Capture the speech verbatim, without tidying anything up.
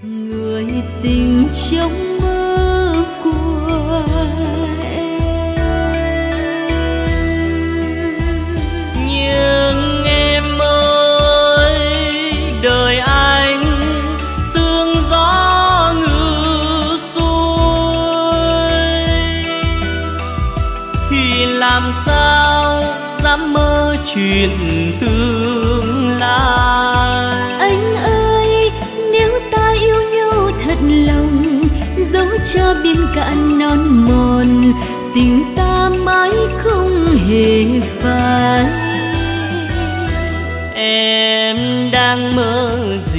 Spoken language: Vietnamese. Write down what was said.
người tình trong mơ của em. Nhưng em ơi, đời anh sương gió ngự xuôi, thì làm sao dám mơ chuyện tương lai. Anh ơi, nếu ta yêu nhau thật lòng, dẫu cho biên cạn non mòn, tình ta mãi không hề phai. Em đang mơ